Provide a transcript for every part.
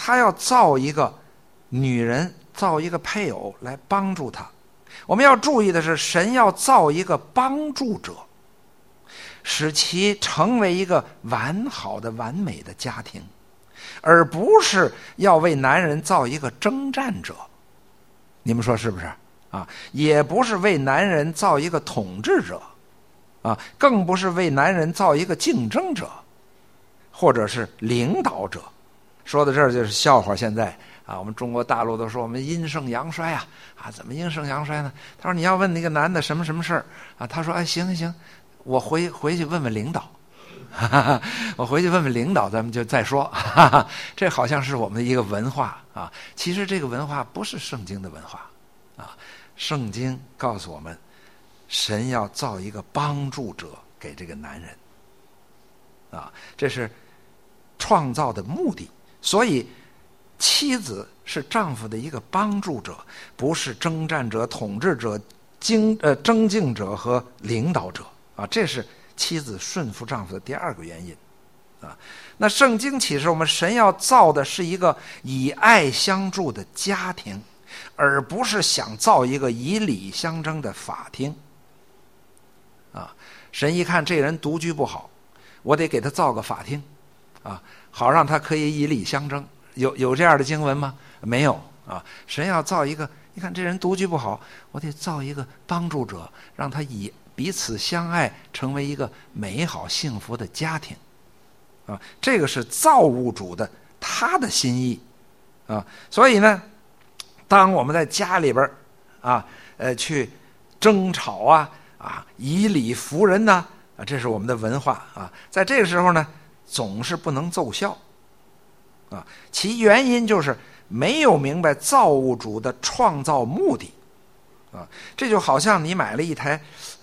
他要造一个女人，造一个配偶来帮助他。我们要注意的是，神要造一个帮助者，使其成为一个完好的完美的家庭，而不是要为男人造一个征战者。你们说是不是啊？也不是为男人造一个统治者啊，更不是为男人造一个竞争者或者是领导者。说到这儿就是笑话。现在啊，我们中国大陆都说我们阴盛阳衰啊，怎么阴盛阳衰呢？他说你要问那个男的什么什么事儿啊，他说行，我回去问问领导，我回去问问领导，咱们就再说。这好像是我们的一个文化啊，其实这个文化不是圣经的文化啊。圣经告诉我们，神要造一个帮助者给这个男人啊，这是创造的目的。所以妻子是丈夫的一个帮助者，不是征战者、统治者、争竞者和领导者啊。这是妻子顺服丈夫的第二个原因啊。那圣经启示我们，神要造的是一个以爱相助的家庭，而不是想造一个以礼相争的法庭啊。神一看这人独居不好，我得给他造个法庭啊，好让他可以以礼相争。有这样的经文吗？没有啊。神要造一个，你看这人独居不好，我得造一个帮助者，让他以彼此相爱，成为一个美好幸福的家庭啊。这个是造物主的他的心意啊。所以呢，当我们在家里边去争吵以理服人呢这是我们的文化啊。在这个时候呢，总是不能奏效啊。其原因就是没有明白造物主的创造目的啊。这就好像你买了一台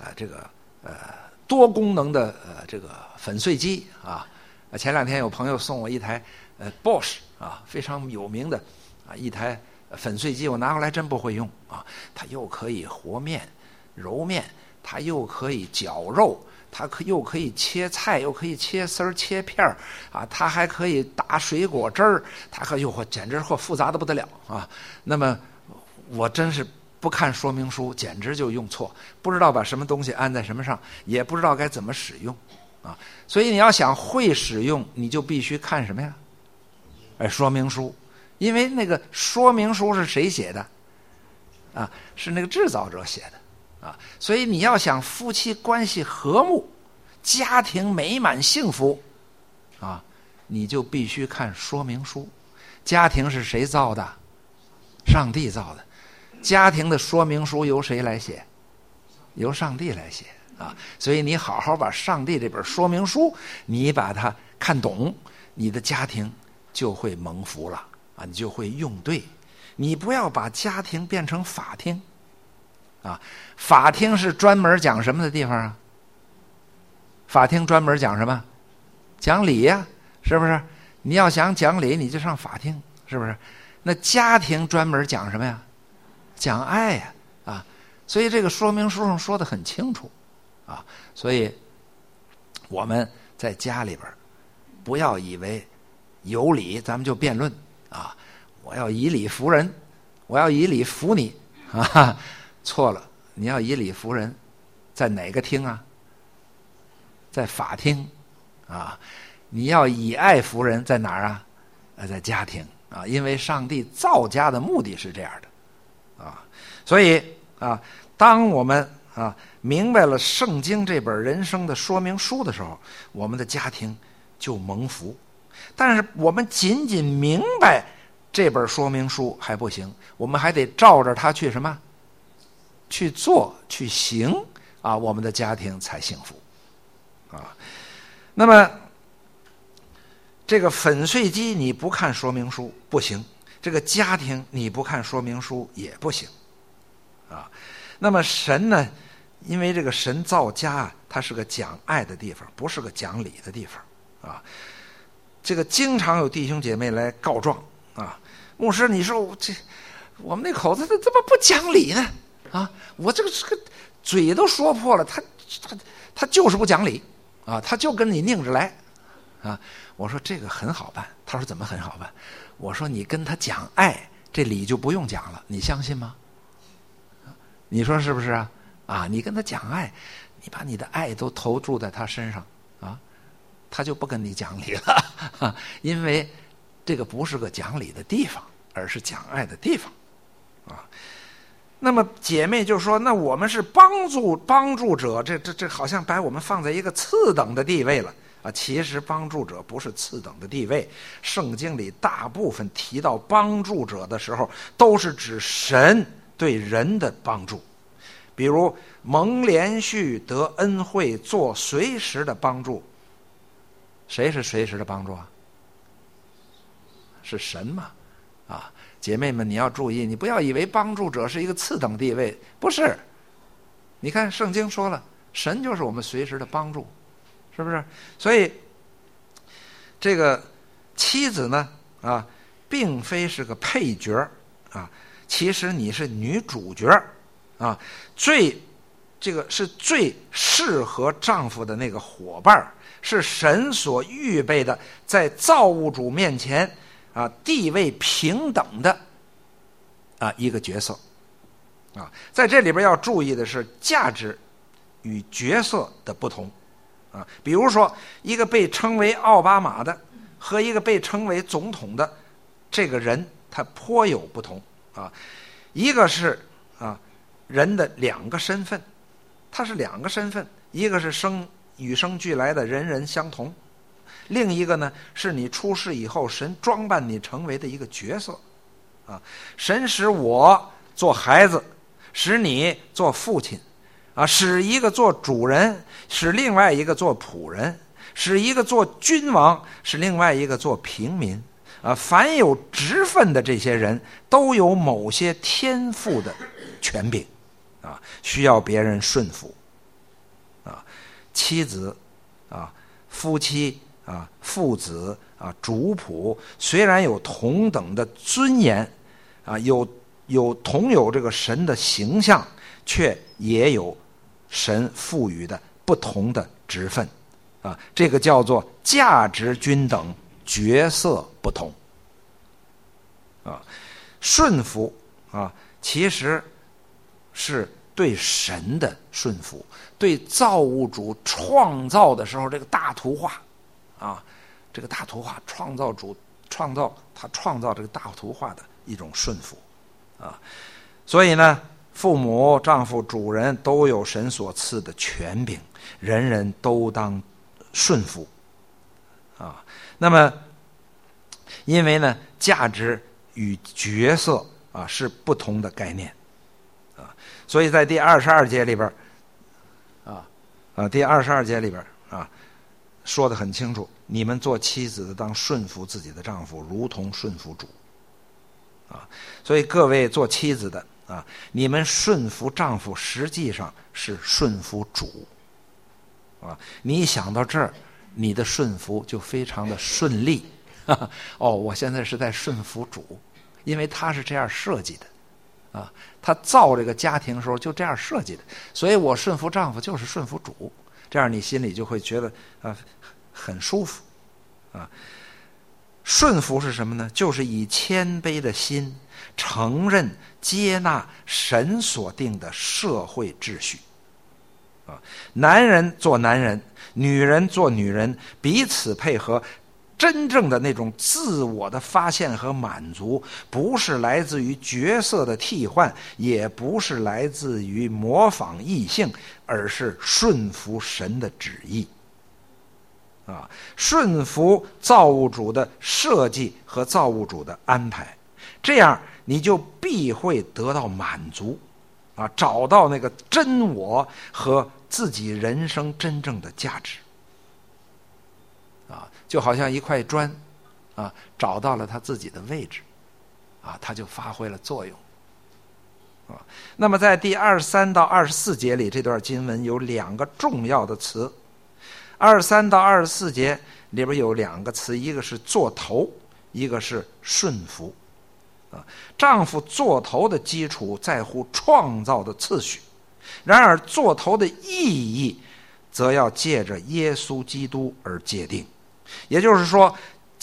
多功能的这个粉碎机啊。前两天有朋友送我一台Bosch 非常有名的一台粉碎机，我拿回来真不会用啊。它又可以和面揉面，它又可以绞肉，它又可以切菜，又可以切丝儿切片儿啊，它还可以打水果汁儿，它简直复杂的不得了啊。那么我真是不看说明书，简直就用错，不知道把什么东西安在什么上，也不知道该怎么使用啊。所以你要想会使用，你就必须看什么呀？说明书。因为那个说明书是谁写的啊？是那个制造者写的啊。所以你要想夫妻关系和睦，家庭美满幸福啊，你就必须看说明书。家庭是谁造的？上帝造的。家庭的说明书由谁来写？由上帝来写啊。所以你好好把上帝这本说明书你把它看懂，你的家庭就会蒙福了啊，你就会用对。你不要把家庭变成法庭啊。法庭是专门讲什么的地方啊？法庭专门讲什么？讲理呀，是不是？你要想讲理，你就上法庭，是不是？那家庭专门讲什么呀？讲爱呀啊。所以这个说明书上说得很清楚啊。所以我们在家里边不要以为有理咱们就辩论啊，我要以理服人，我要以理服你啊。错了，你要以理服人，在哪个厅啊？在法庭啊。你要以爱服人，在哪儿啊？在家庭啊。因为上帝造家的目的是这样的啊。所以啊，当我们明白了圣经这本人生的说明书的时候，我们的家庭就蒙福。但是我们仅仅明白这本说明书还不行，我们还得照着它去什么？去做去行啊，我们的家庭才幸福啊。那么这个粉碎机你不看说明书不行，这个家庭你不看说明书也不行啊。那么神呢，因为这个神造家它是个讲爱的地方，不是个讲理的地方啊。这个经常有弟兄姐妹来告状啊，牧师你说我们那口子怎么不讲理呢啊？我这个嘴都说破了，他就是不讲理啊，他就跟你拧着来啊。我说这个很好办，他说怎么很好办？ 我说你跟他讲爱，这礼就不用讲了，你相信吗？你说是不是啊？啊，你跟他讲爱，你把你的爱都投注在他身上啊，他就不跟你讲理了，因为这个不是个讲理的地方，而是讲爱的地方啊。那么姐妹就说，那我们是帮助者，这好像把我们放在一个次等的地位了啊。其实帮助者不是次等的地位，圣经里大部分提到帮助者的时候，都是指神对人的帮助。比如蒙连续得恩惠，做随时的帮助。谁是随时的帮助啊？是神嘛啊。姐妹们，你要注意，你不要以为帮助者是一个次等地位，不是。你看圣经说了，神就是我们随时的帮助，是不是？所以这个妻子呢啊，并非是个配角啊，其实你是女主角啊，这个是最适合丈夫的那个伙伴，是神所预备的，在造物主面前啊，地位平等的啊一个角色啊。在这里边要注意的是价值与角色的不同啊。比如说，一个被称为奥巴马的和一个被称为总统的这个人，他颇有不同啊。一个是啊人的两个身份，他是两个身份，一个是与生俱来的人人相同，另一个呢是你出世以后神装扮你成为的一个角色啊。神使我做孩子，使你做父亲啊，使一个做主人，使另外一个做仆人，使一个做君王，使另外一个做平民啊。凡有职分的这些人都有某些天赋的权柄啊，需要别人顺服啊。妻子啊，夫妻啊，父子啊，主仆，虽然有同等的尊严啊，同有这个神的形象，却也有神赋予的不同的职分啊。这个叫做价值均等，角色不同啊。顺服啊，其实是对神的顺服，对造物主创造的时候这个大图画啊，这个大图画创造这个大图画的一种顺服啊。所以呢，父母、丈夫、主人都有神所赐的权柄，人人都当顺服啊。那么因为呢，价值与角色啊是不同的概念啊，所以在第22节里边第22节里边啊说得很清楚，你们做妻子的当顺服自己的丈夫，如同顺服主啊。所以各位做妻子的啊，你们顺服丈夫实际上是顺服主啊。你一想到这儿，你的顺服就非常的顺利哦，我现在是在顺服主，因为他是这样设计的啊，他造这个家庭的时候就这样设计的，所以我顺服丈夫就是顺服主，这样你心里就会觉得很舒服啊。顺服是什么呢？就是以谦卑的心承认接纳神所定的社会秩序啊。男人做男人，女人做女人，彼此配合。真正的那种自我的发现和满足，不是来自于角色的替换，也不是来自于模仿异性，而是顺服神的旨意啊，顺服造物主的设计和造物主的安排，这样你就必会得到满足啊，找到那个真我和自己人生真正的价值啊，就好像一块砖啊，找到了它自己的位置啊，它就发挥了作用啊。那么在第23到24节里，这段经文有两个重要的词。23到24节里边有两个词，一个是做头，一个是顺服啊。丈夫做头的基础在乎创造的次序，然而做头的意义则要借着耶稣基督而界定。也就是说，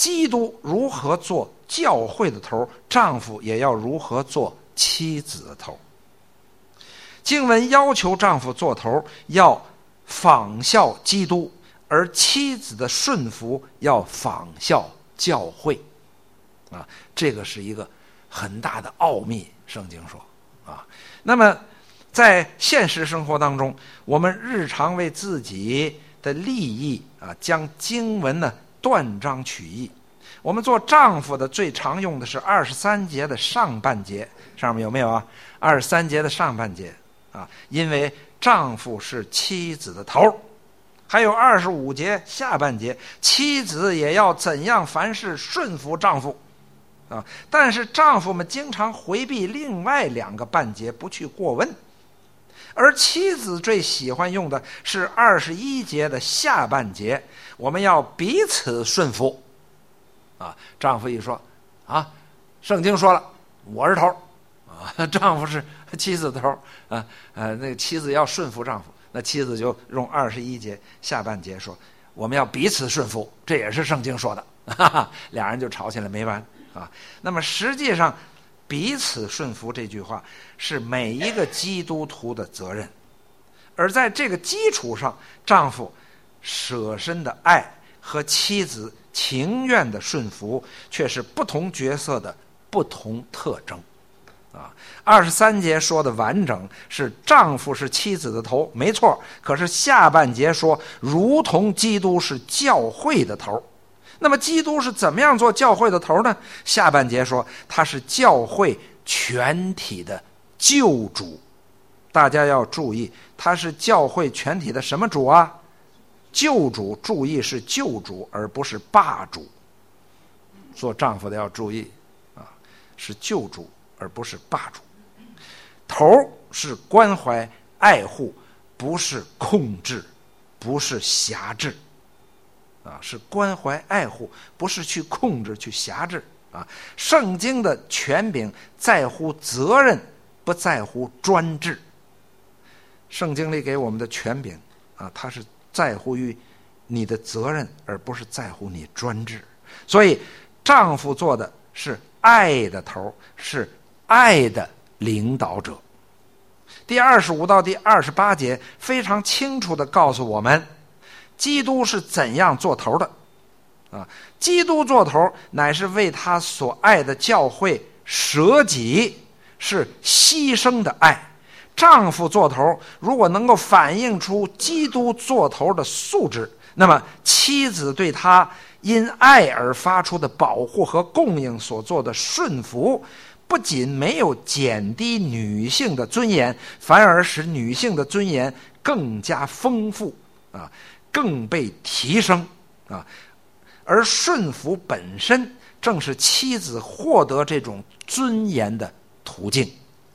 基督如何做教会的头，丈夫也要如何做妻子的头。经文要求丈夫做头要仿效基督，而妻子的顺服要仿效教会啊，这个是一个很大的奥秘，圣经说啊。那么在现实生活当中，我们日常为自己的利益啊，将经文呢断章取义。我们做丈夫的最常用的是23节的上半节，上面有没有啊？23节的上半节啊，因为丈夫是妻子的头。还有25节下半节，妻子也要怎样凡事顺服丈夫啊。但是丈夫们经常回避另外2个半节，不去过问。而妻子最喜欢用的是21节的下半节，我们要彼此顺服啊。丈夫一说啊，圣经说了我是头啊，丈夫是妻子的头啊，那个妻子要顺服丈夫，那妻子就用21节下半节说我们要彼此顺服，这也是圣经说的，哈哈，俩人就吵起来没完啊。那么实际上彼此顺服这句话是每一个基督徒的责任，而在这个基础上，丈夫舍身的爱和妻子情愿的顺服却是不同角色的不同特征啊。23节说的完整是丈夫是妻子的头，没错，可是下半节说如同基督是教会的头。那么基督是怎么样做教会的头呢？下半节说他是教会全体的救主。大家要注意，他是教会全体的什么主啊？救主，注意是救主而不是霸主。做丈夫的要注意啊，是救主而不是霸主。头是关怀爱护，不是控制，不是辖制啊，是关怀爱护，不是去控制去辖制啊。圣经的权柄在乎责任，不在乎专制。圣经里给我们的权柄啊，它是在乎于你的责任，而不是在乎你专制。所以丈夫做的是爱的头，是爱的领导者。第25到第28节非常清楚地告诉我们基督是怎样做头的啊。基督做头乃是为他所爱的教会舍己，是牺牲的爱。丈夫做头如果能够反映出基督做头的素质，那么妻子对他因爱而发出的保护和供应所做的顺服，不仅没有减低女性的尊严，反而使女性的尊严更加丰富啊，更被提升啊。而顺服本身正是妻子获得这种尊严的途径。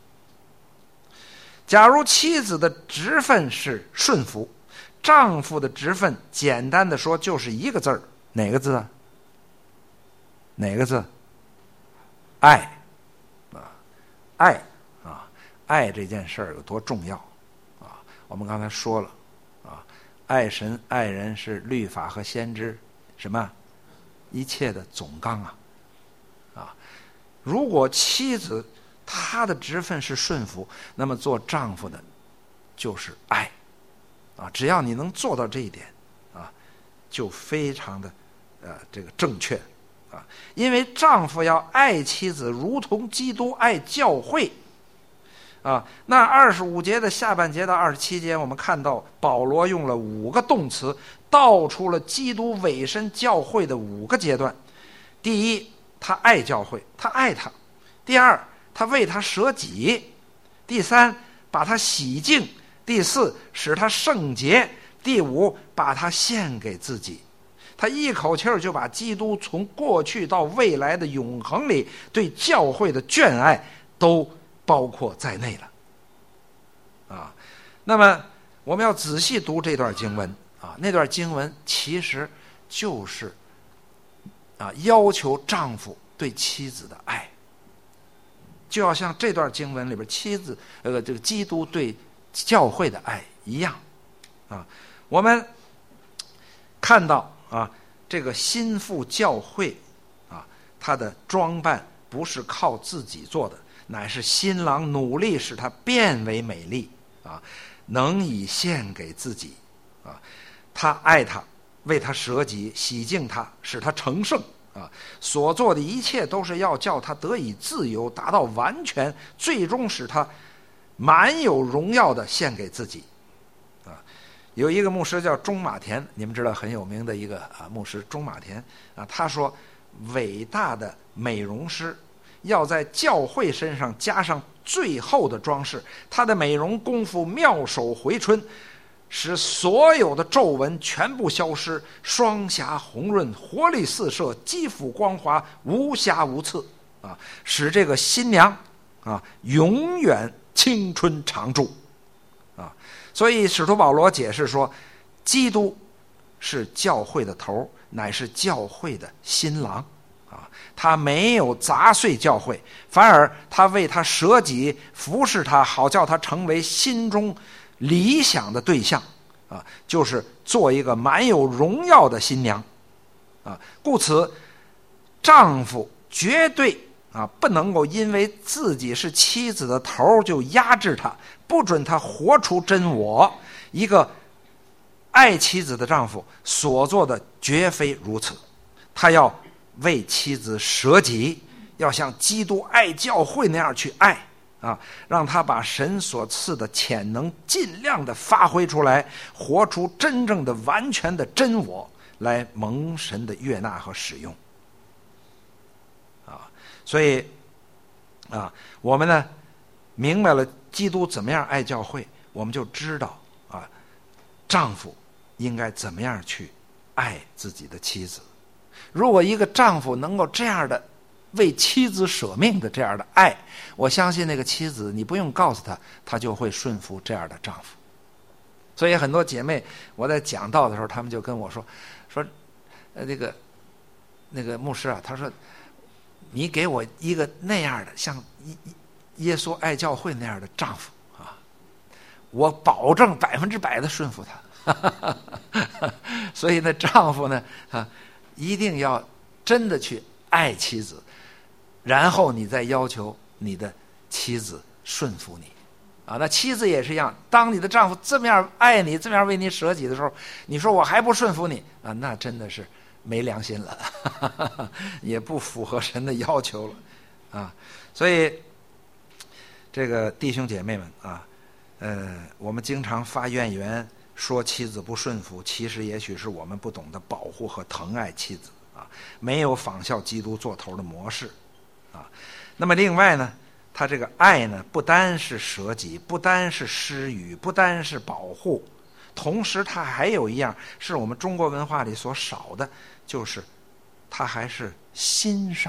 假如妻子的职分是顺服，丈夫的职分简单的说就是一个字儿，哪个字啊？哪个字？爱啊，爱啊，爱这件事儿有多重要啊？我们刚才说了啊，爱神爱人是律法和先知什么一切的总纲啊。如果妻子她的职分是顺服，那么做丈夫的就是爱啊。只要你能做到这一点啊，就非常的这个正确啊。因为丈夫要爱妻子如同基督爱教会啊。那25节的下半节到27节，我们看到保罗用了5个动词，道出了基督委身教会的5个阶段。第一，他爱教会，他爱他；第二，他为他舍己；第三，把他洗净；第四，使他圣洁；第五，把他献给自己。他一口气儿就把基督从过去到未来的永恒里对教会的眷爱都包括在内了啊。那么我们要仔细读这段经文啊，那段经文其实就是要求丈夫对妻子的爱，就要像这段经文里边妻子这个基督对教会的爱一样啊。我们看到这个心腹教会啊，他的装扮不是靠自己做的，乃是新郎努力使它变为美丽啊，能以献给自己啊。他爱他，为他舍己，洗净他，使他成圣啊。所做的一切都是要叫他得以自由，达到完全，最终使他满有荣耀的献给自己啊。有一个牧师叫中马田，你们知道很有名的一个牧师中马田啊，他说伟大的美容师要在教会身上加上最后的装饰，他的美容功夫妙手回春，使所有的皱纹全部消失，双颊红润，活力四射，肌肤光滑，无瑕无刺啊，使这个新娘啊永远青春常驻啊。所以使徒保罗解释说，基督是教会的头，乃是教会的新郎啊。他没有砸碎教会，反而他为他舍己，服侍他，好叫他成为心中理想的对象啊，就是做一个满有荣耀的新娘啊。故此丈夫绝对不能够因为自己是妻子的头就压制她，不准她活出真我。一个爱妻子的丈夫所做的绝非如此，他要为妻子舍己，要像基督爱教会那样去爱啊，让他把神所赐的潜能尽量的发挥出来，活出真正的完全的真我，来蒙神的悦纳和使用啊。所以我们呢明白了基督怎么样爱教会，我们就知道丈夫应该怎么样去爱自己的妻子。如果一个丈夫能够这样的为妻子舍命的这样的爱，我相信那个妻子你不用告诉她，她就会顺服这样的丈夫。所以很多姐妹我在讲道的时候，她们就跟我说那个牧师啊，他说你给我一个那样的像耶稣爱教会那样的丈夫啊，我保证100%的顺服他。所以呢，丈夫呢一定要真的去爱妻子，然后你再要求你的妻子顺服你啊。那妻子也是一样，当你的丈夫这么样爱你，这么样为你舍己的时候，你说我还不顺服你啊，那真的是没良心了，也不符合神的要求了啊。所以这个弟兄姐妹们我们经常发怨言说妻子不顺服，其实也许是我们不懂得保护和疼爱妻子啊，没有仿效基督做头的模式啊。那么另外呢，他这个爱呢，不单是舍己，不单是施予，不单是保护，同时他还有一样是我们中国文化里所少的，就是他还是欣赏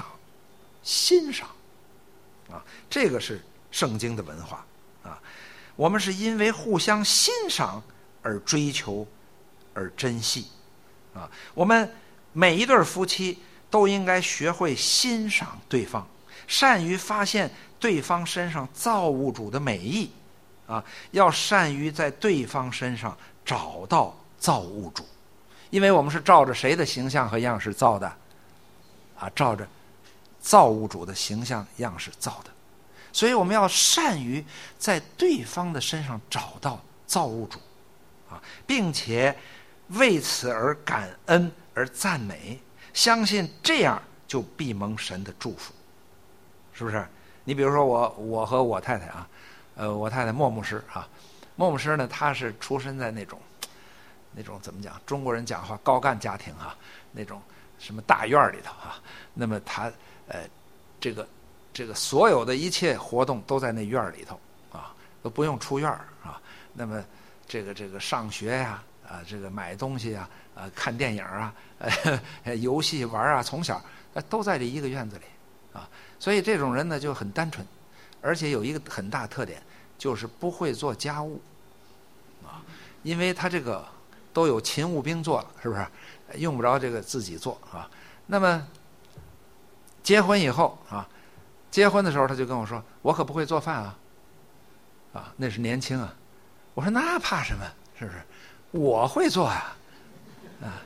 啊，这个是圣经的文化啊。我们是因为互相欣赏而追求而珍惜啊。我们每一对夫妻都应该学会欣赏对方，善于发现对方身上造物主的美意啊，要善于在对方身上找到造物主，因为我们是照着谁的形象和样式造的啊？照着造物主的形象样式造的。所以我们要善于在对方的身上找到造物主啊，并且为此而感恩而赞美，相信这样就必蒙神的祝福，是不是？你比如说我和我太太啊，我太太莫牧师啊，莫牧师呢，他是出身在那种怎么讲？中国人讲话高干家庭啊，那种什么大院里头啊，那么他这个所有的一切活动都在那院里头啊，都不用出院啊。那么这个上学呀这个买东西啊看电影啊游戏玩啊，从小都在这一个院子里啊。所以这种人呢就很单纯，而且有一个很大特点，就是不会做家务啊，因为他这个都有勤务兵做了，是不是？用不着这个自己做啊。那么结婚以后啊，结婚的时候他就跟我说，我可不会做饭啊，那是年轻啊。我说那怕什么，是不是？我会做啊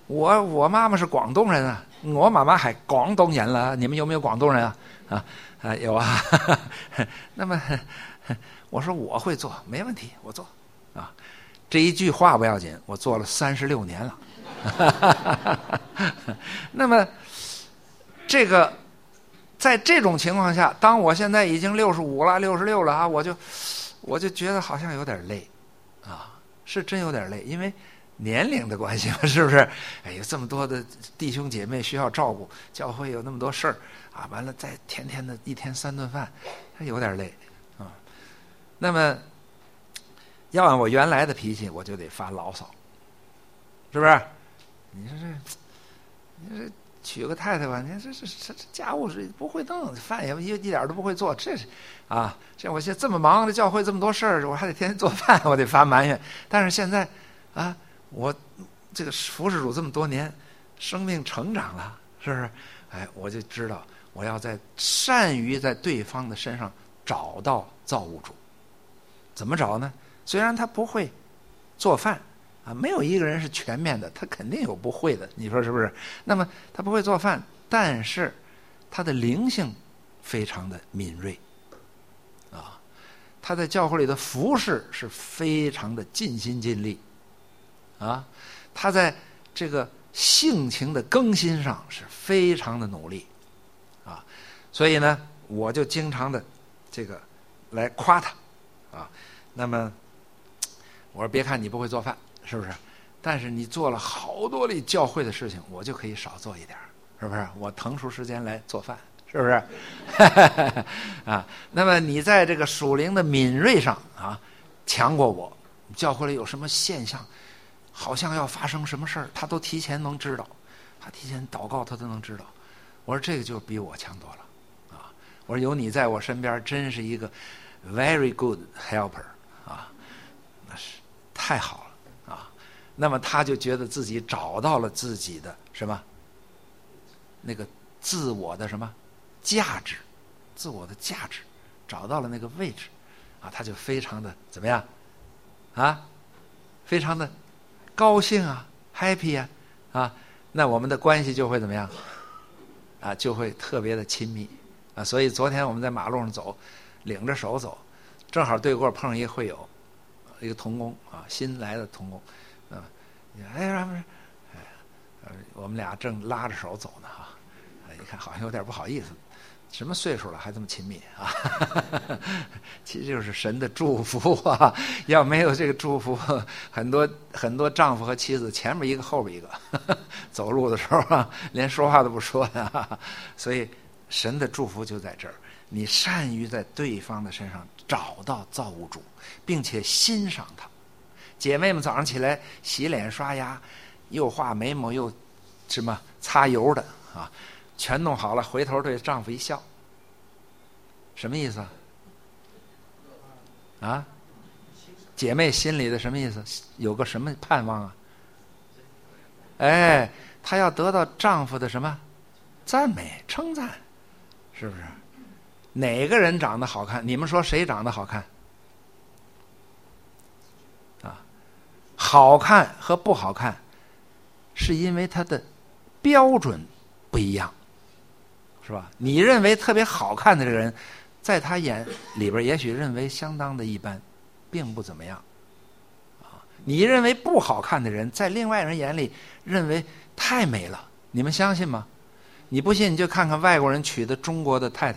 我妈妈是广东人啊，我妈妈还广东人了，你们有没有广东人啊？有啊。那么我说我会做，没问题，我做啊。这一句话不要紧，我做了36年了。那么这个在这种情况下，当我现在已经65了、66了啊，我就觉得好像有点累啊，是真有点累，因为年龄的关系嘛，是不是？哎有这么多的弟兄姐妹需要照顾，教会有那么多事儿啊，完了再天天的一天3顿饭，还有点累啊。那么要按我原来的脾气，我就得发牢骚，是不是？你说这娶个太太吧，你这家务是不会弄，饭也一点都不会做，这是啊，这我现在这么忙的教会这么多事儿，我还得天天做饭，我得发埋怨。但是现在啊，我这个服侍主这么多年，生命成长了，是不是？哎，我就知道我要善于在对方的身上找到造物主。怎么找呢？虽然他不会做饭啊，没有一个人是全面的，他肯定有不会的，你说是不是？那么他不会做饭，但是他的灵性非常的敏锐啊，他在教会里的服侍是非常的尽心尽力啊，他在这个性情的更新上是非常的努力啊，所以呢，我就经常的这个来夸他啊。那么我说别看你不会做饭，是不是？但是你做了好多里教会的事情，我就可以少做一点，是不是？我腾出时间来做饭，是不是？啊，那么你在这个属灵的敏锐上啊，强过我。教会里有什么现象，好像要发生什么事儿，他都提前能知道，他提前祷告，他都能知道。我说这个就比我强多了啊！我说有你在我身边，真是一个 very good helper 啊，那是太好了啊！那么他就觉得自己找到了自己的什么那个自我的什么价值，自我的价值找到了那个位置啊，他就非常的怎么样啊？非常的高兴啊 ，happy 啊，那我们的关系就会怎么样啊？就会特别的亲密啊。所以昨天我们在马路上走，领着手走，正好对过碰上一个会友，一个同工啊，新来的同工，我们俩正拉着手走呢哈，一看好像有点不好意思。什么岁数了还这么亲密啊？其实就是神的祝福啊！要没有这个祝福，很多丈夫和妻子前面一个后边一个，走路的时候啊，连说话都不说呀。所以神的祝福就在这儿，你善于在对方的身上找到造物主，并且欣赏他。姐妹们早上起来洗脸刷牙，又画眉毛又什么擦油的啊。全弄好了，回头对丈夫一笑，什么意思啊？姐妹心里的什么意思？有个什么盼望啊？哎，她要得到丈夫的什么赞美、称赞，是不是？哪个人长得好看？你们说谁长得好看？啊，好看和不好看，是因为他的标准不一样。是吧？你认为特别好看的这个人，在他眼里边也许认为相当的一般，并不怎么样啊。你认为不好看的人，在另外人眼里认为太美了，你们相信吗？你不信你就看看外国人娶的中国的太太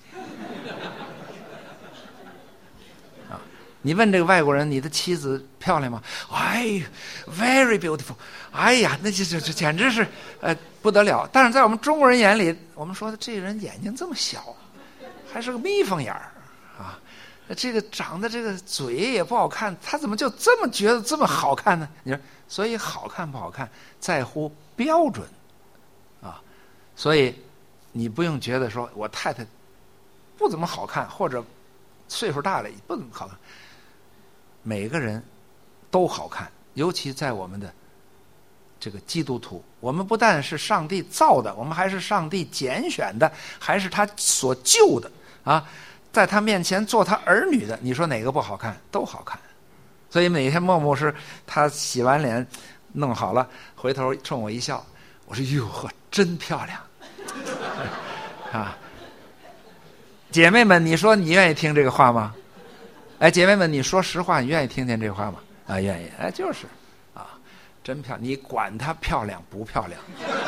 啊。你问这个外国人，你的妻子漂亮吗？哎 ，very beautiful。哎呀，那这简直是不得了。但是在我们中国人眼里，我们说的这个人眼睛这么小，还是个眯缝眼儿啊，这个长得这个嘴也不好看，他怎么就这么觉得这么好看呢？你说，所以好看不好看在乎标准啊。所以你不用觉得说我太太不怎么好看，或者岁数大了不怎么好看，每个人都好看，尤其在我们的这个基督徒，我们不但是上帝造的，我们还是上帝拣选的，还是他所救的啊！在他面前做他儿女的，你说哪个不好看？都好看。所以每天默默是他洗完脸， 弄好了，回头冲我一笑，我说哟呵，真漂亮啊！姐妹们，你说你愿意听这个话吗？哎，姐妹们，你说实话，你愿意听见这话吗？啊，愿意。哎，就是啊，真漂亮，你管她漂亮不漂亮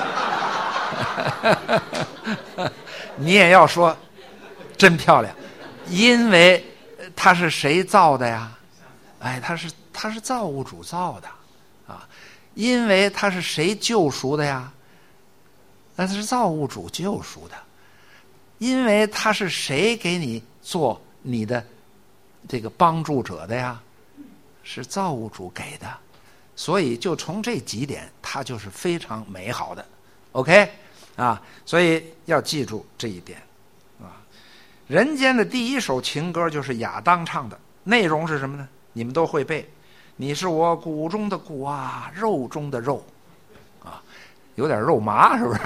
你也要说真漂亮，因为它是谁造的呀？哎，它是造物主造的啊。因为它是谁救赎的呀？那是造物主救赎的。因为它是谁给你做你的这个帮助者的呀？是造物主给的。所以就从这几点，它就是非常美好的。OK 啊，所以要记住这一点啊。人间的第一首情歌就是亚当唱的，内容是什么呢？你们都会背。你是我骨中的骨啊，肉中的肉啊，有点肉麻，是不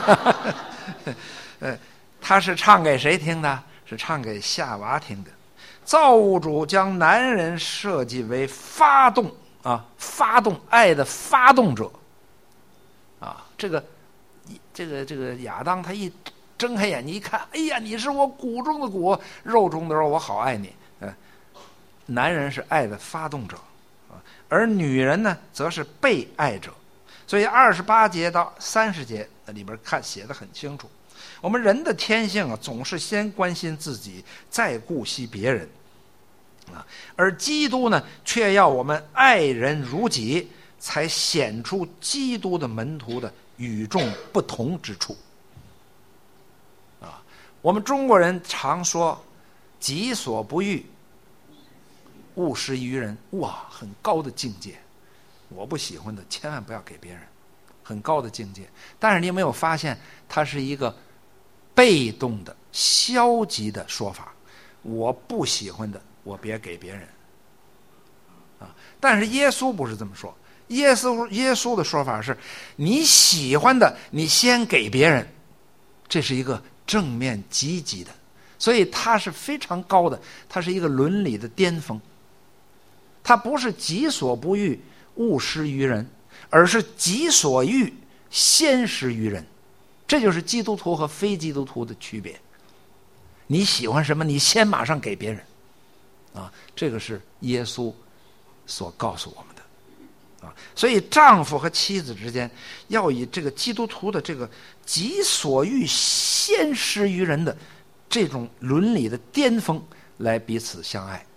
是？他是唱给谁听的？是唱给夏娃听的。造物主将男人设计为发动爱的发动者啊。这个亚当他一睁开眼睛一看，哎呀，你是我骨中的骨，肉中的肉，我好爱你。男人是爱的发动者，而女人呢，则是被爱者。所以28节到30节里边写得很清楚。我们人的天性啊，总是先关心自己，再顾惜别人啊。而基督呢，却要我们爱人如己，才显出基督的门徒的与众不同之处啊。我们中国人常说己所不欲，勿施于人。哇，很高的境界，我不喜欢的千万不要给别人，很高的境界。但是你有没有发现，它是一个被动的消极的说法？我不喜欢的我别给别人啊。但是耶稣不是这么说，耶稣的说法是，你喜欢的你先给别人，这是一个正面积极的。所以它是非常高的，它是一个伦理的巅峰。它不是己所不欲，勿施于人，而是己所欲，先施于人。这就是基督徒和非基督徒的区别。你喜欢什么，你先马上给别人啊，这个是耶稣所告诉我们的啊。所以丈夫和妻子之间要以这个基督徒的这个己所欲，先施于人的这种伦理的巅峰来彼此相爱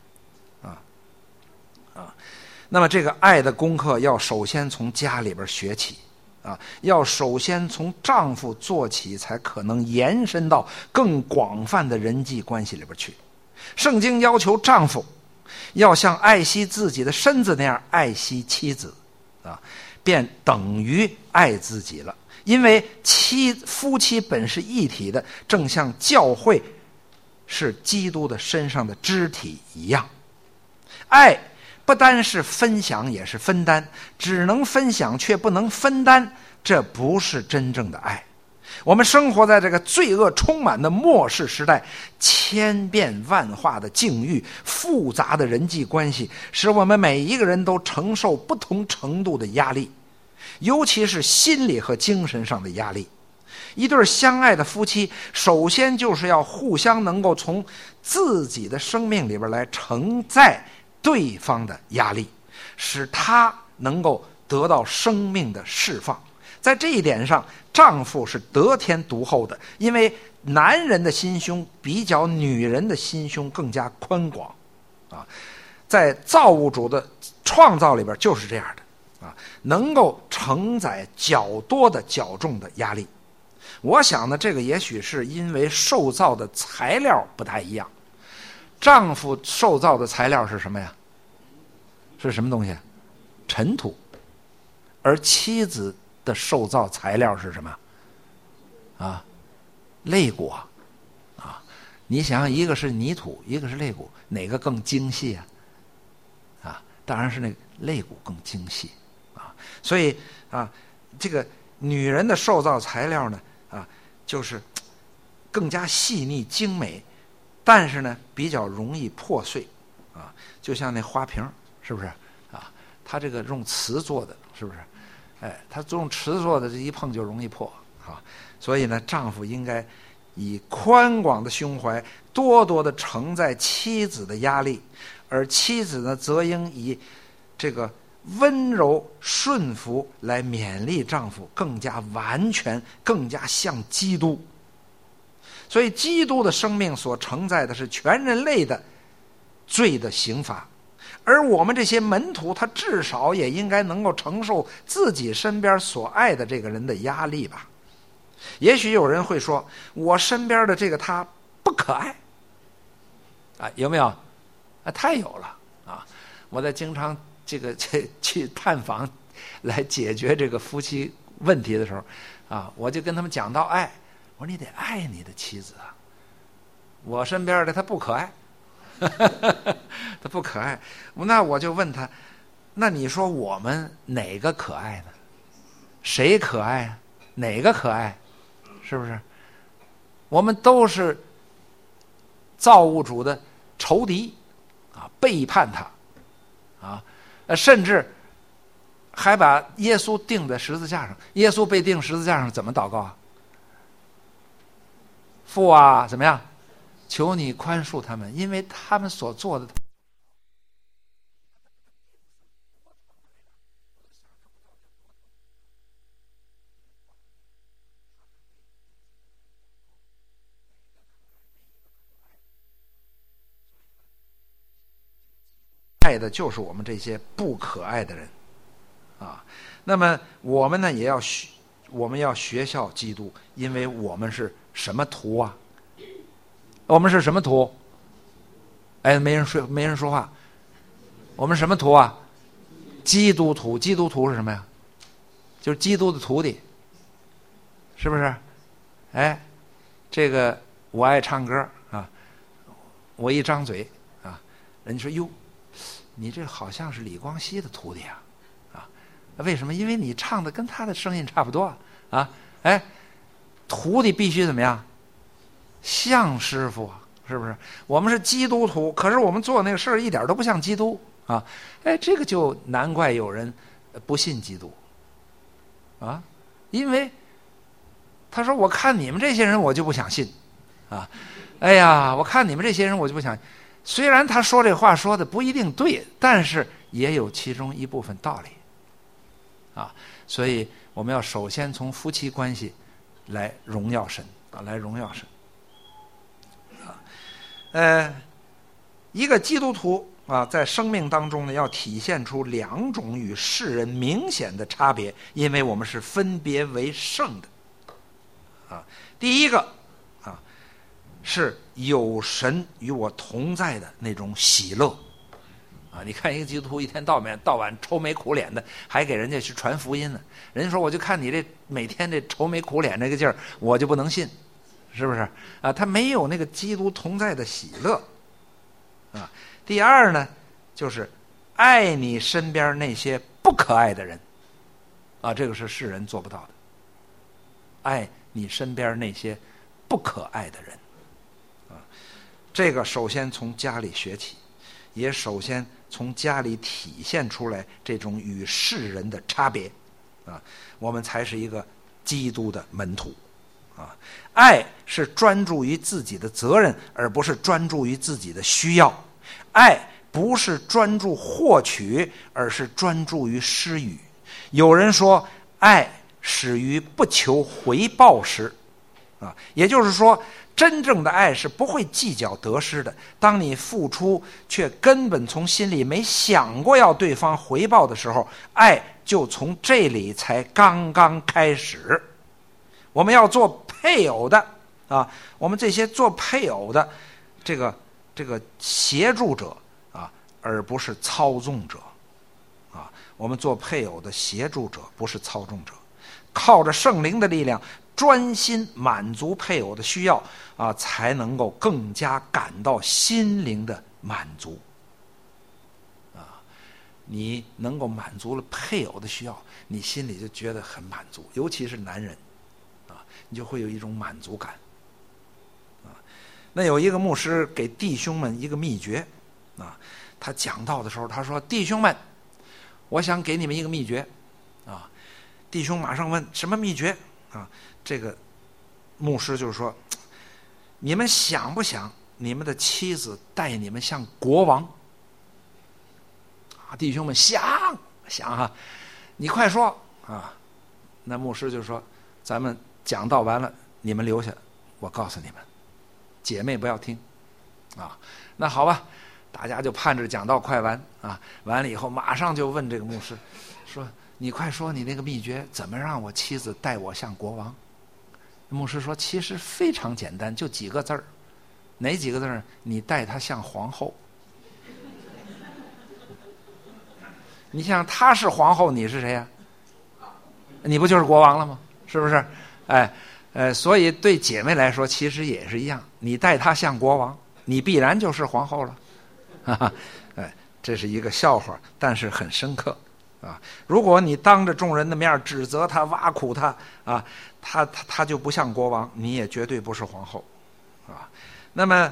啊。那么这个爱的功课要首先从家里边学起啊，要首先从丈夫做起，才可能延伸到更广泛的人际关系里边去。圣经要求丈夫要像爱惜自己的身子那样爱惜妻子啊，便等于爱自己了。因为夫妻本是一体的，正像教会是基督的身上的肢体一样。爱不单是分享，也是分担。只能分享却不能分担，这不是真正的爱。我们生活在这个罪恶充满的末世时代，千变万化的境遇，复杂的人际关系，使我们每一个人都承受不同程度的压力，尤其是心理和精神上的压力。一对相爱的夫妻，首先就是要互相能够从自己的生命里边来承载对方的压力，使他能够得到生命的释放。在这一点上，丈夫是得天独厚的，因为男人的心胸比较女人的心胸更加宽广啊。在造物主的创造里边就是这样的啊，能够承载较多的较重的压力。我想呢，这个也许是因为受造的材料不太一样。丈夫受造的材料是什么呀？是什么东西？尘土。而妻子的受造材料是什么？啊，肋骨啊！你想想，一个是泥土，一个是肋骨，哪个更精细啊？啊，当然是那个肋骨更精细啊。所以啊，这个女人的受造材料呢，啊，就是更加细腻精美，但是呢，比较容易破碎啊。就像那花瓶，是不是啊？它这个用瓷做的是不是？哎，他用瓷做的，这一碰就容易破啊。所以呢，丈夫应该以宽广的胸怀，多多的承载妻子的压力，而妻子呢，则应以这个温柔顺服来勉励丈夫，更加完全，更加像基督。所以，基督的生命所承载的是全人类的罪的刑罚。而我们这些门徒，他至少也应该能够承受自己身边所爱的这个人的压力吧。也许有人会说，我身边的这个他不可爱啊，有没有啊？太有了啊！我在经常去探访来解决这个夫妻问题的时候啊，我就跟他们讲到爱，我说你得爱你的妻子啊。我身边的他不可爱他不可爱，那我就问他，那你说我们哪个可爱呢？谁可爱啊？哪个可爱？是不是？我们都是造物主的仇敌啊，背叛他啊，甚至还把耶稣钉在十字架上。耶稣被钉十字架上怎么祷告啊？父啊，怎么样？求你宽恕他们，因为他们所做的。爱的就是我们这些不可爱的人啊。那么我们呢，我们要学效基督，因为我们是什么徒啊？我们是什么徒？哎，没人说话。我们什么徒啊？基督徒。基督徒是什么呀？就是基督的徒弟，是不是？哎，这个我爱唱歌啊，我一张嘴啊，人家说哟，你这好像是李光羲的徒弟啊，为什么？因为你唱的跟他的声音差不多啊。哎，徒弟必须怎么样？像师傅啊，是不是？我们是基督徒，可是我们做那个事儿一点都不像基督啊！哎，这个就难怪有人不信基督啊，因为他说：“我看你们这些人，我就不想信啊！哎呀，我看你们这些人，我就不想。”虽然他说这话说的不一定对，但是也有其中一部分道理啊。所以我们要首先从夫妻关系来荣耀神啊，来荣耀神。一个基督徒啊，在生命当中呢，要体现出两种与世人明显的差别，因为我们是分别为圣的啊。第一个啊，是有神与我同在的那种喜乐啊。你看一个基督徒一天到晚愁眉苦脸的，还给人家去传福音呢。人家说，我就看你这每天这愁眉苦脸这个劲儿，我就不能信。是不是啊？他没有那个基督同在的喜乐啊。第二呢，就是爱你身边那些不可爱的人啊，这个是世人做不到的。爱你身边那些不可爱的人啊，这个首先从家里学起，也首先从家里体现出来这种与世人的差别啊，我们才是一个基督的门徒。啊，爱是专注于自己的责任，而不是专注于自己的需要。爱不是专注获取，而是专注于施予。有人说，爱始于不求回报时，啊，也就是说，真正的爱是不会计较得失的。当你付出却根本从心里没想过要对方回报的时候，爱就从这里才刚刚开始。我们要做配偶的啊，我们这些做配偶的这个协助者啊，而不是操纵者啊。我们做配偶的协助者，不是操纵者，靠着圣灵的力量，专心满足配偶的需要啊，才能够更加感到心灵的满足啊。你能够满足了配偶的需要，你心里就觉得很满足，尤其是男人。你就会有一种满足感啊。那有一个牧师给弟兄们一个秘诀啊，他讲道的时候他说：“弟兄们，我想给你们一个秘诀啊。弟兄马上问什么秘诀啊？这个牧师就是说，你们想不想你们的妻子待你们像国王啊？弟兄们想啊，你快说啊。那牧师就说，咱们讲道完了，你们留下，我告诉你们，姐妹不要听啊。那好吧，大家就盼着讲道快完啊。完了以后马上就问这个牧师说，你快说你那个秘诀，怎么让我妻子待我像国王？牧师说，其实非常简单，就几个字儿。哪几个字儿？你待她像皇后。你想她是皇后，你是谁呀？你不就是国王了吗？是不是？所以对姐妹来说其实也是一样，你待她像国王，你必然就是皇后了。哈哈，这是一个笑话，但是很深刻啊。如果你当着众人的面指责她、挖苦她啊，她就不像国王，你也绝对不是皇后啊。那么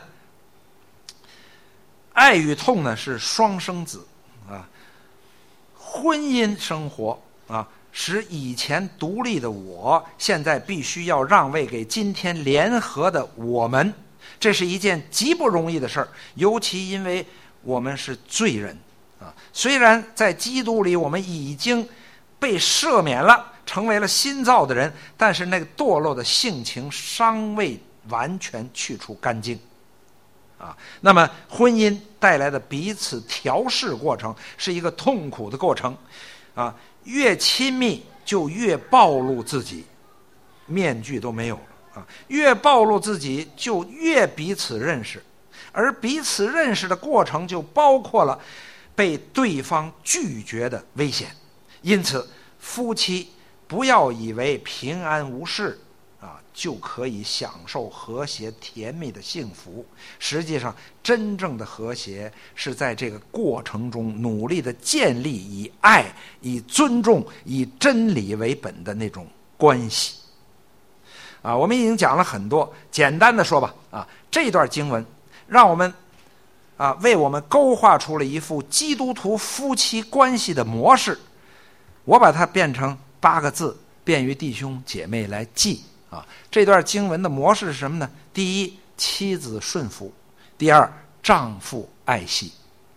爱与痛呢是双生子啊，婚姻生活啊，使以前独立的我现在必须要让位给今天联合的我们，这是一件极不容易的事儿，尤其因为我们是罪人啊。虽然在基督里我们已经被赦免了，成为了新造的人，但是那个堕落的性情尚未完全去除干净啊。那么婚姻带来的彼此调试过程是一个痛苦的过程啊。越亲密就越暴露自己，面具都没有了啊！越暴露自己就越彼此认识，而彼此认识的过程就包括了被对方拒绝的危险。因此，夫妻不要以为平安无事啊就可以享受和谐甜蜜的幸福。实际上，真正的和谐是在这个过程中努力的建立以爱、以尊重、以真理为本的那种关系啊。我们已经讲了很多，简单的说吧啊，这段经文让我们为我们勾画出了一幅基督徒夫妻关系的模式。我把它变成8个字，便于弟兄姐妹来记啊。这段经文的模式是什么呢？第一，妻子顺服；第二，丈夫爱惜。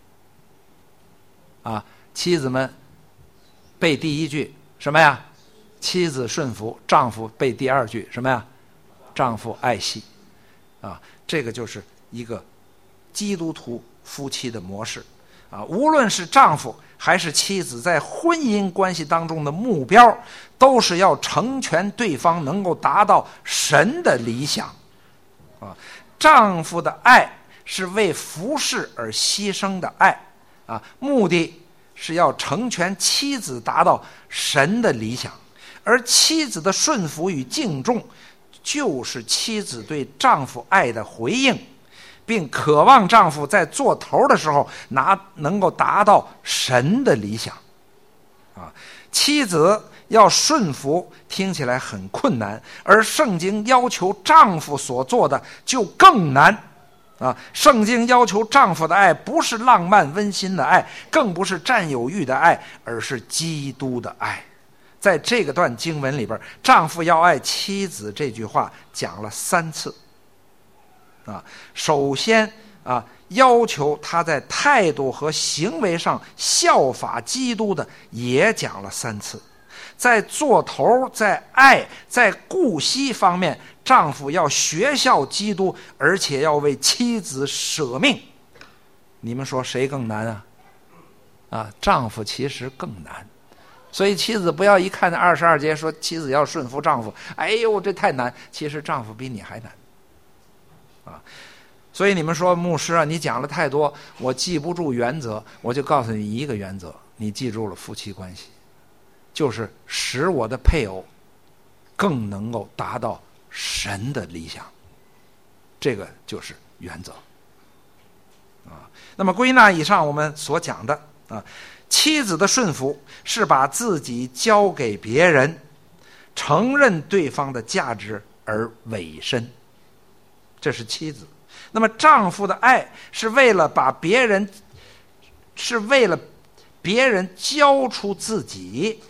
啊，妻子们背第一句什么呀？妻子顺服，丈夫背第二句什么呀？丈夫爱惜。啊，这个就是一个基督徒夫妻的模式啊。无论是丈夫还是妻子，在婚姻关系当中的目标都是要成全对方，能够达到神的理想啊。丈夫的爱是为服侍而牺牲的爱啊，目的是要成全妻子，达到神的理想。而妻子的顺服与敬重就是妻子对丈夫爱的回应，并渴望丈夫在做头的时候能够达到神的理想啊。妻子要顺服听起来很困难，而圣经要求丈夫所做的就更难啊。圣经要求丈夫的爱不是浪漫温馨的爱，更不是占有欲的爱，而是基督的爱。在这个段经文里边，丈夫要爱妻子这句话讲了3次啊。首先啊，要求他在态度和行为上效法基督的也讲了3次。在做头、在爱、在顾惜方面，丈夫要学效基督，而且要为妻子舍命。你们说谁更难啊？丈夫其实更难。所以妻子不要一看那22节说妻子要顺服丈夫，哎呦这太难，其实丈夫比你还难啊。所以你们说牧师啊，你讲了太多，我记不住原则，我就告诉你一个原则，你记住了夫妻关系，就是使我的配偶更能够达到神的理想，这个就是原则啊。那么归纳以上我们所讲的啊，妻子的顺服是把自己交给别人，承认对方的价值而委身，这是妻子。那么丈夫的爱是为了别人交出自己，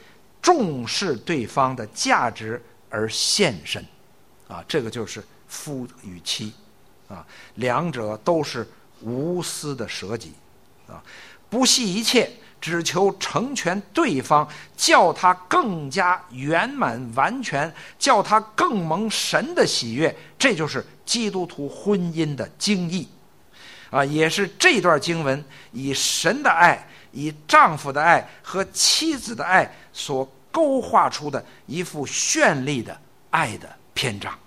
重视对方的价值而献身，这个就是夫与妻，两者都是无私的舍己，不惜一切，只求成全对方，叫他更加圆满完全，叫他更蒙神的喜悦。这就是基督徒婚姻的精义，也是这段经文以神的爱、以丈夫的爱和妻子的爱所勾画出的一幅绚丽的爱的篇章。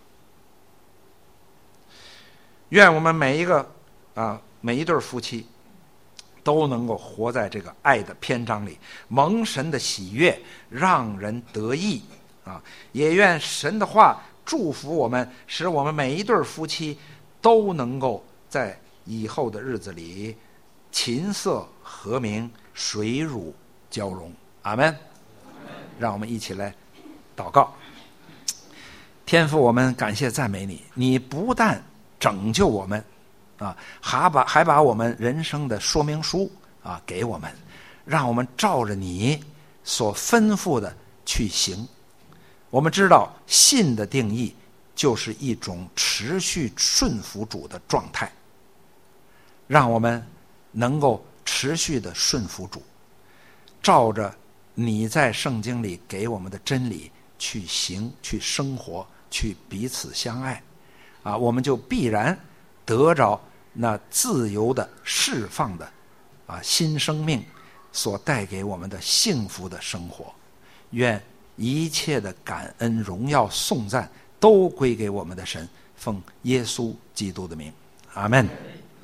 愿我们每一对夫妻都能够活在这个爱的篇章里，蒙神的喜悦，让人得益，也愿神的话祝福我们，使我们每一对夫妻都能够在以后的日子里琴瑟和鸣，水乳交融。阿们。让我们一起来祷告。天父，我们感谢赞美你，你不但拯救我们，还把我们人生的说明书给我们，让我们照着你所吩咐的去行。我们知道信的定义就是一种持续顺服主的状态，让我们能够持续的顺服主，照着你在圣经里给我们的真理去行，去生活，去彼此相爱，我们就必然得着那自由的释放的新生命所带给我们的幸福的生活。愿一切的感恩、荣耀、颂赞都归给我们的神，奉耶稣基督的名，阿们。